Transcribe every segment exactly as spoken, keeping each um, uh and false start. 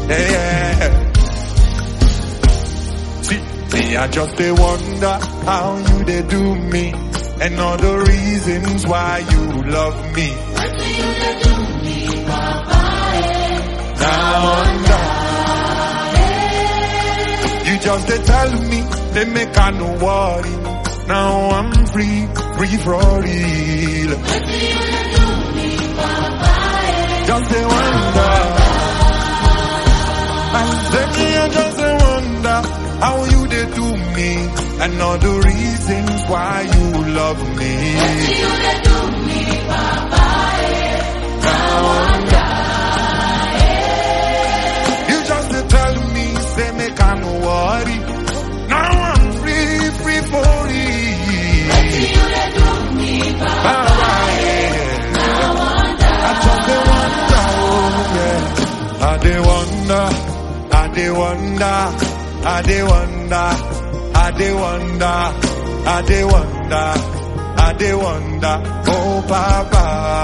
Yeah. See, see, I just they wonder how you they do me, and all the reasons why you love me. What do you they do me, Papa? Now I wonder. You just they tell me, they make I no worry. Now I'm free, free for real. What do you they do me, Papa? Just they wonder. I say me, I just they wonder how you they do me, and all the reasons why you love me. What do you they do me, Papa? Now I wonder. You just they tell me, say make I no worry. Now I'm free, free for real. What do you they do me, Papa? Now I wonder. I just they wonder, oh yeah. I they wonder, I they wonder, I they wonder, I they wonder, I they wonder, I they wonder, oh Papa.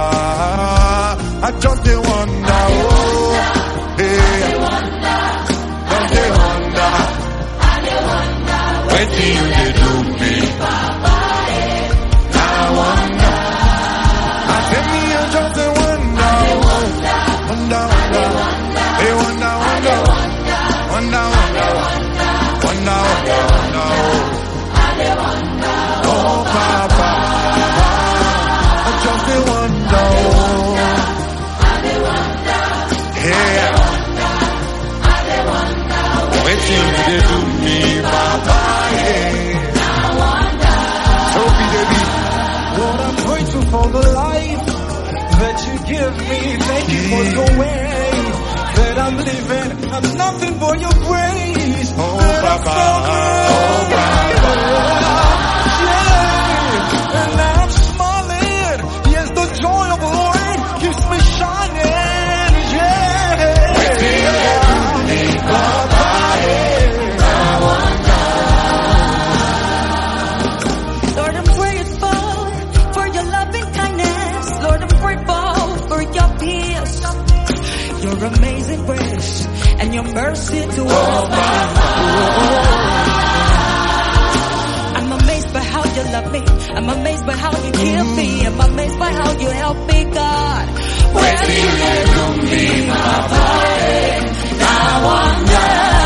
I just they wonder, oh yeah. Just they wonder, what do you they do me, Papa? I wonder. I say me, I just they wonder, wonder, wonder, they wonder, wonder, wonder, wonder, wonder, wonder, oh Papa, I just they wonder, yeah. Waiting they do me, Papa, yeah. So be the be. Lord, I'm grateful for the life that you give me. Thank you for the way that I'm living. I'm nothing but your grace. Oh, that I'm Papa. so good. Oh, Papa. Yeah. And now I'm smiling. Yes, the joy of the Lord keeps me shining. Yeah. Papa, Lord, I'm grateful for your loving kindness. Lord, I'm grateful for your peace, your amazing grace, and your mercy towards me. I'm amazed by how you love me. I'm amazed by how you give me. I'm amazed by how you help me, God. Where do you do me, Papa? I wonder.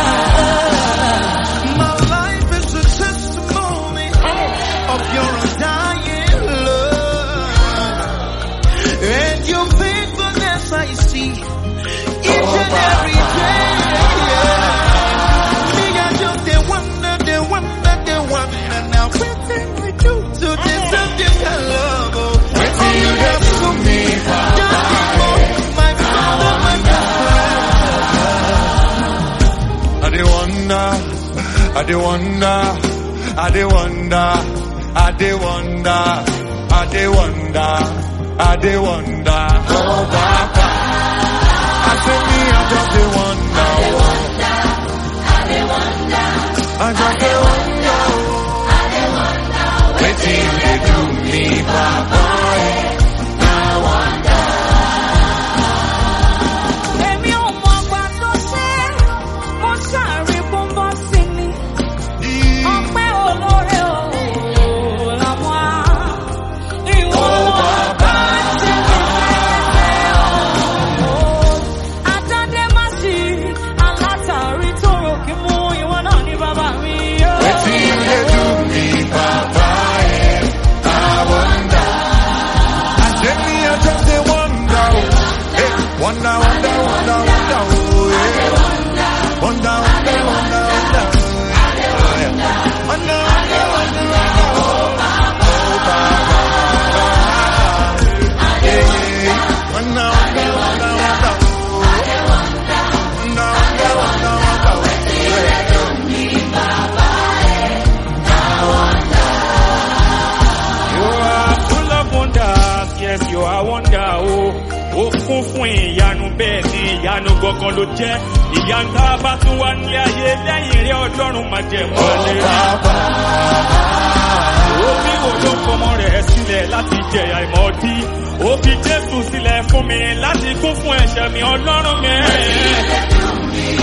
my life is a testimony of your undying love and your faithfulness I see each and every day. Me, I just they wonder, they wonder, they wonder now what can we do to deserve this love? Oh, What do you do to me, Papa? my father, my I dey wonder, I dey wonder, I dey wonder, I dey wonder, I dey wonder, I dey wonder, oh Papa. I say me, I just dey wonder, I just dey wonder, wetin dey do me, Papa? I wonder. Èmi ò mọ̀ ọgbà tó ṣe, mo ṣàrí bó ń bọ́ sí mi. Ọpẹ́ olóore o, làwọn ìwọ bàbá ṣe mí fẹ́fẹ́ o. Àdáde má sí alátàrí tó rò kí mú ìwọ náà ní bàbá mi. Wetin dey do me, Papa? I wonder. I say me, I just dey wonder, oh. Hey, wonder, wonder, wonder, wonder, oh yeah. Wonder, wonder, wonder, wonder, oh yeah. Wonder, wonder, wonder, wonder, oh Papa. Yeah, yeah. Wonder, wonder, wonder, wonder, oh. Wonder, wonder, wonder, wonder, oh yeah. You are full of wonders, yes you are wonder oh. Ó kún fún ìyanu bẹ́ẹ̀ ni ìyanu gangan ló jẹ́. Ìyanu tá a bá tún wá ní ayé lẹ́yìn rẹ̀ Ọlọ́run máa jẹ mọ́ lé. Ó bí òjò fọmọ rẹ̀ sílẹ̀ láti jẹ àìmọ̀dí. Ó fi Jésù sílẹ̀ fún mi láti kún fún ẹ̀ṣẹ̀ mi Ọlọ́run mi.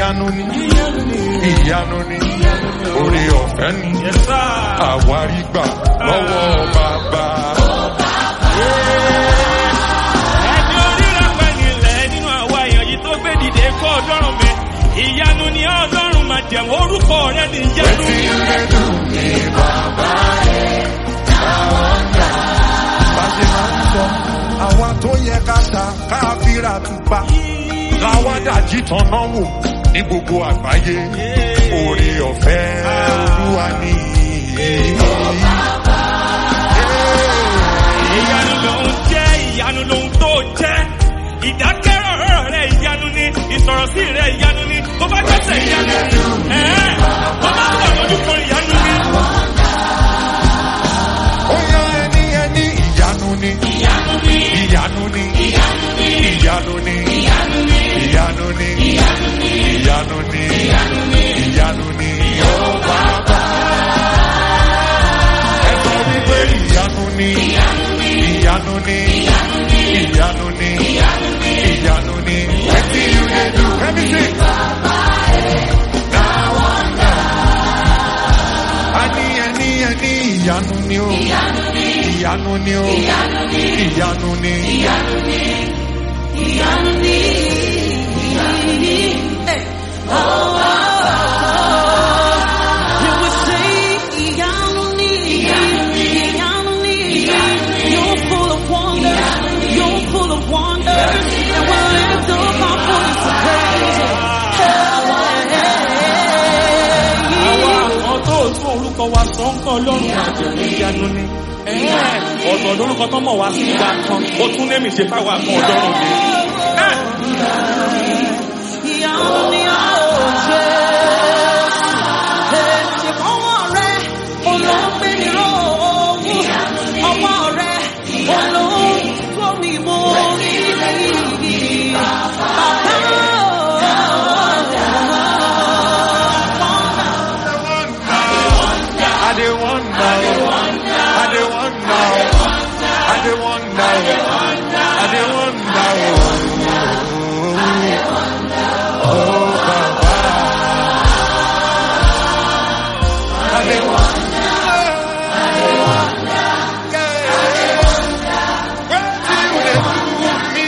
ìyanu ni ìyanu ni orí ọ̀fẹ́ ni Yes, sir. àwárí gbà lọ́wọ́ bàbá. Ẹni oríra pẹ̀lú ilẹ̀ nínú àwa èèyàn yìí tó gbé dìde kọ́ ọlọ́run mi. Ìyanu ni ọlọ́run máa jẹun orúkọ rẹ̀ ní ìyanu. Wetin you dey do me bàbá ẹ̀ àwọn ọ̀gá. Bá ṣe máa ń sọ àwa tó yẹ ká ta káfíra tupa. Làwa dàjí tanná wò ní gbogbo àgbáyé. Oore ọ̀fẹ́ Olúwa ni. Ìyanu lòun jẹ́, ìyanu lòun tó jẹ́. Ìdákẹ́rọ̀rọ̀ rẹ̀ ìyanu ni, ìsọ̀rọ̀ sí rẹ̀ ìyanu ni, tó bá jẹ́sẹ̀ ìyanu ni. Ẹ̀ẹ́ tó bá wà lójú kan ìyanu ni. Ó yá ẹni ẹni ìyanu ni. Ìyanu ni. Ìyanu ni. Ìyanu ni. Ìyanu ni. Ìyanu ni. Ìyanu ni. Ìyanu ni. Ìyanu ni. Ìyanu ni. Ìyanu ni. Ó bàbá. Ẹ sọ wípé ìyanu ni. Ìyanu ni. Ìyanu ni. Ìyanu ni. Ìyanu ni. Ìyanu ni. Ìyanu ni. Wetin you dey do? Let me see. Ani ẹni ẹni ìyanu ni o. Ìyanu ni. Ìyanu ni o. Ìyanu ni. Ìyanu ni. Ìyanu ni. ìyanu ni ìyanu ni. Oh, oh, oh. You will say ìyanu ni ìyanu ni ìyanu ni. You're full of wonder. You're full of wonder. And we'll lift up our voice to praise you. Àwa àwọn tó tún orúkọ wa sọ ń kọ́ ọlọ́run àjẹ̀mú ìyanu ni. Ẹ̀ẹ́ ọ̀dọ̀ lórúkọ tó mọ̀ wá sí ìgbà kan, ó tún lémi ṣe fáwọn àkàn ọ̀dọ́rùn mi. Ìyanu ni a ó ṣe. Èsì ọwọ́ rẹ̀ olóńgbé ni lóòwú. Ọwọ́ rẹ̀ olóńgbò mi mú rí. Bàbá I dey wonder. I dey wonder. I dey wonder. I dey wonder. I dey wonder. Oh, Baba. I dey wonder. I dey wonder. Wetin you dey do me?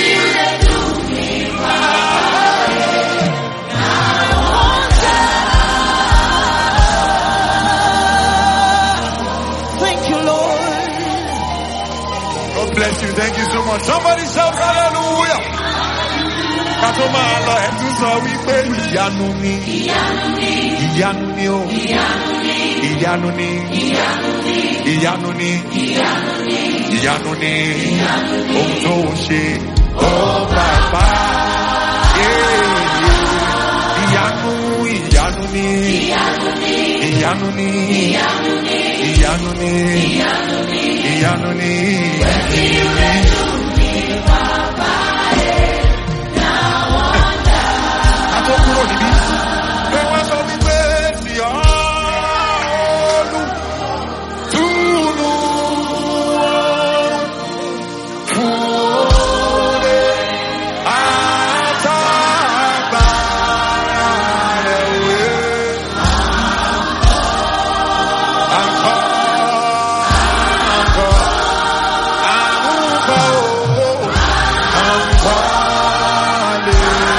Thank you, Lord. God bless you. Thank you so much. Somebody shout hallelujah. Ká tó máa lọ ẹ̀ tún sọ wípé ìyanu ni. Ìyanu ni. Ìyanu ni o. Ìyanu ni. Ìyanu ni. Ìyanu ni. Ìyanu ni. Ohun tó ń ṣe. Ó bàbá. Ìyanu ìyanu ni. Ìyanu ni. Ìyanu ni. Ìyanu ni. Atọ́ kúrò níbí. Pé wọ́n sọ wípé ti ọ̀ọ́lù túnú ọ̀run fún oore àtàgbàrà rẹ̀ wé. Àǹkọ́, àǹkọ́, àǹkọ́, àǹkọ́ lè.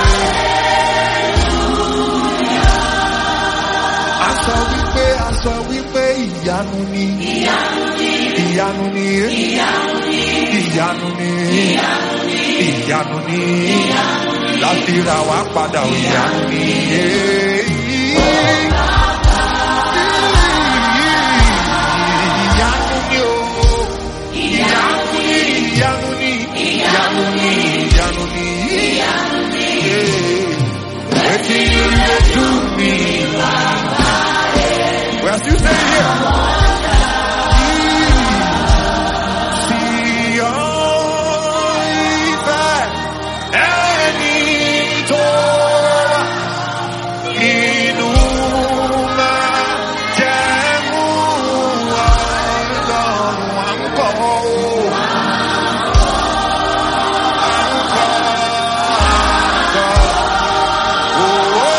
A sọ wípé a sọ wípé ìyanu ni. Ìyanu ni. Ìyanu ni. Ìyanu ni. Ìyanu ni. Láti ra wá padà ìyanu ni. Ìyanu ni o. Ìyanu ni. Ìyanu ni. Ìyanu ni. Ìyanu ni. Wetin you dey do me? We are still staying here. See your ìfẹ́ ẹni tó wà nínú máa jẹ́ mú ọlọ́run à ń kọ́ o. À ń kọ́, à ń kọ́.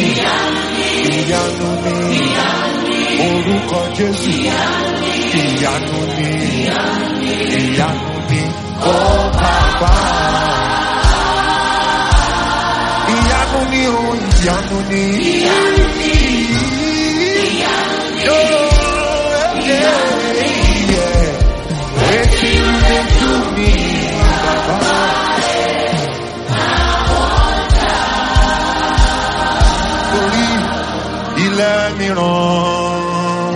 ìyanu ni, orúkọ Jésù, ìyanu ni, ìyanu ni, ó bàbá. Ìyanu ni, ó ìyanu ni, ìyanu ni, ìyanu ni, yeah, yeah. Wetin you dey do me, Baba? Torí ilẹ̀ mìíràn,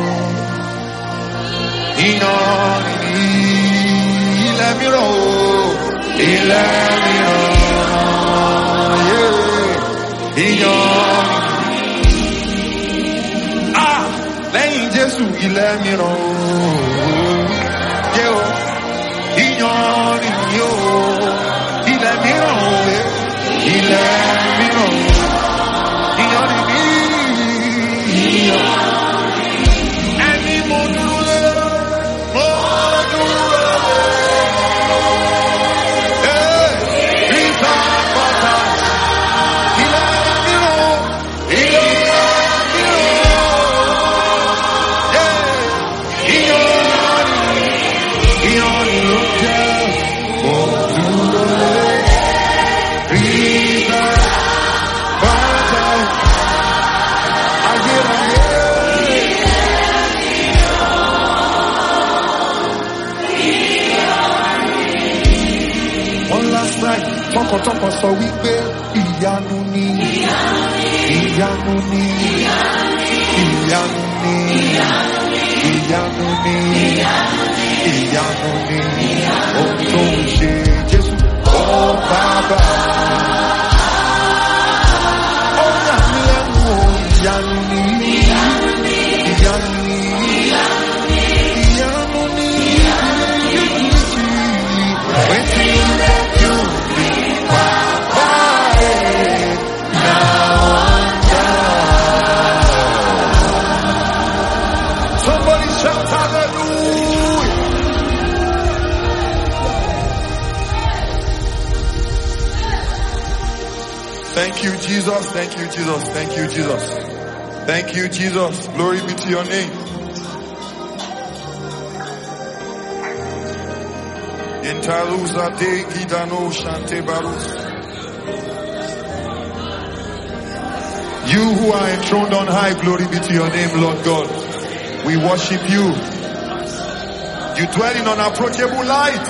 iná ni ilẹ̀ mìíràn o, ilẹ̀ mìíràn, yeah, iná ni. Ah, lẹ́yìn Jésù ilẹ̀ mìíràn o, yeah o, iná ni o, ilẹ̀ mìíràn o, ilẹ̀ mìíràn o, iná ni mi. Ẹni mo dúró lé, mo dúró lé. Ee, Rita Bata, ilẹ̀ mìíràn, ilẹ̀ mìíràn. Ee, ìyọ̀nì, ìyọ̀nì ló jẹ́, mo dúró lé. Rita Bata, ayérayé. One last night, tọkàntọkàn sọ wípé ìyanu ni, ìyanu ni, ìyanu ni, ìyanu ni, ìyanu ni, ohun tó ń ṣe Jésù, ó bàbá. Ó yà mí lẹ́nu o, ìyanu ni, ìyanu ni, ìyanu ni, ìyanu ni, wetin you dey do me, Baba, eh, na wonder. Somebody shout hallelujah. Thank you, Jesus. Thank you, Jesus. Thank you, Jesus. Thank you, Jesus. Glory be to your name. Intaluza de Gidano Shante Barus. You who are enthroned on high, glory be to your name, Lord God. We worship you. You dwell in unapproachable light.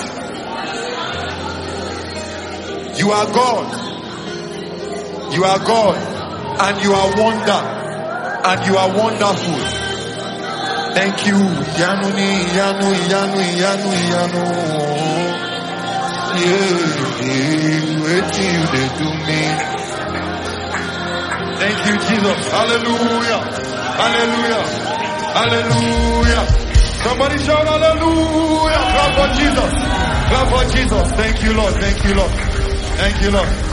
You are God. You are God. And you are wonder. And you are wonderful. Thank you. Yanu ni, yanu, yanu, yanu, yanu. Yeah, wetin you dey do me. Thank you, Jesus. Hallelujah. Hallelujah. Hallelujah. Somebody shout hallelujah. Clap for Jesus. Clap for Jesus. Thank you, Lord. Thank you, Lord. Thank you, Lord.